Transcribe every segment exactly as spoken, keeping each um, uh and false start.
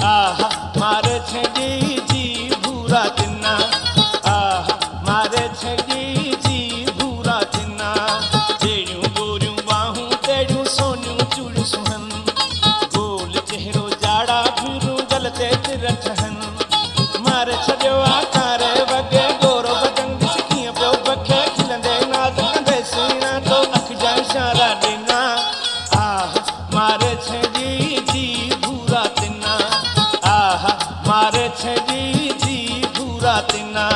आहा मारे छेड़ी जी भूरा तिन्ना आहा मारे छेड़ी जी भूरा तिन्ना जेड़ियों गोरियों बाहूं तेड़ियों सोनियों चूड़ियों सुहन गोल चेहरो जाड़ा फिरूं गलते तिरछहन मारे छड़ियो आकारे वगे गोरो बदन दिसकियां पियो बखे खिलंदे नाज़ कंदे सीना तो अख जा इशारा ॾिना आहा मारे छेड़ी जी भूरा तिन्ना आहा मारे छेड़ी जी भूरा तिन्ना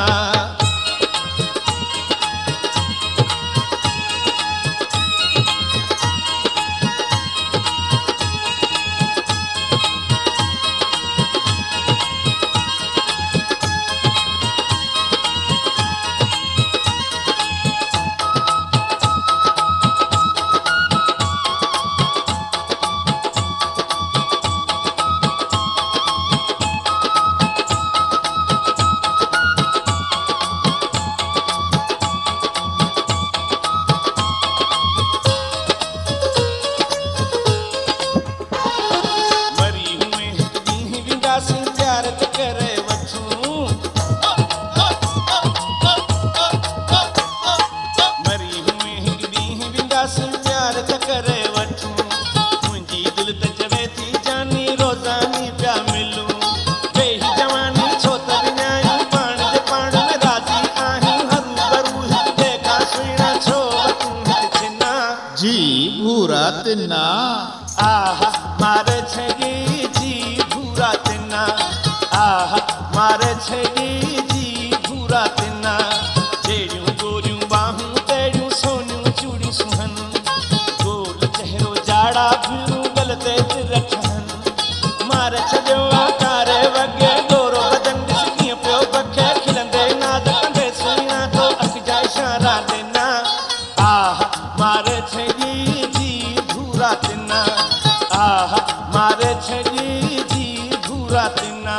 जी भूरा तिन्ना आहा मारे छेड़ी जी भूरा तिन्ना आहा मारे छेड़ी जी भूरा तिन्ना जेड़ियों गोरियों बाहूं तेड़ियों सोनियों चूड़ियों सुहन गोल चेहरो जाड़ा फिरूं गलते तिरछहन मारे छड़ियो आकारे वगे गोरो बदन दिसकियां पियो बखे खिलंदे नाज़ कंदे सीना तो अख जा इशारा ॾिना आहा मारे छेड़ी जी भूरा तिन्ना आहा मारे छेड़ी जी भूरा तिन्ना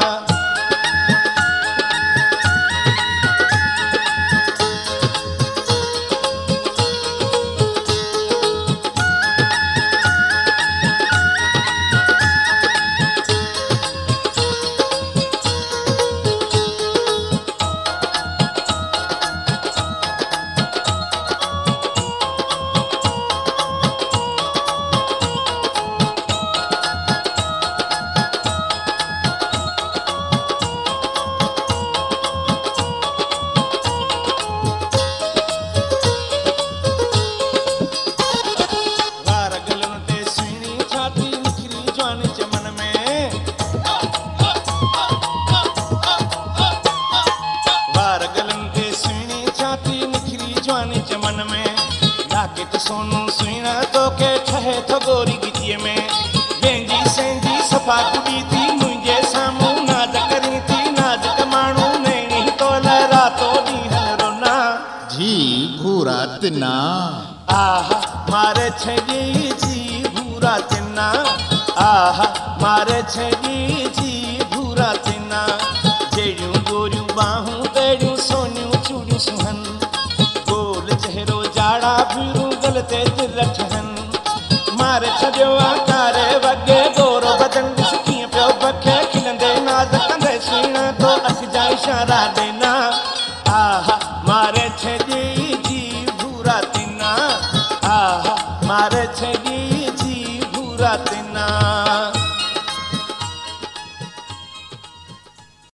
चमन में लाकेट सोनू सुइना तो के ठहे थो गोरी गिटीअ में वेंदी सेंदी सफ़ा कुड़ी थी मुंहिंजे साम्हूं नाज़ करी थी नाज़ कमाणू नैणी तो लहरा तो ॾींहं रोना जी भूरा तिन्ना आहा मारे छेड़ी जी भूरा तिन्ना आहा मारे छेड़ी जी भूरा तिन्ना जेड़ियों गोरियों बाहूं तेड़ियों सोनियों चूड़ियों सुहन गोल चेहरो जाड़ा फिरूं गलते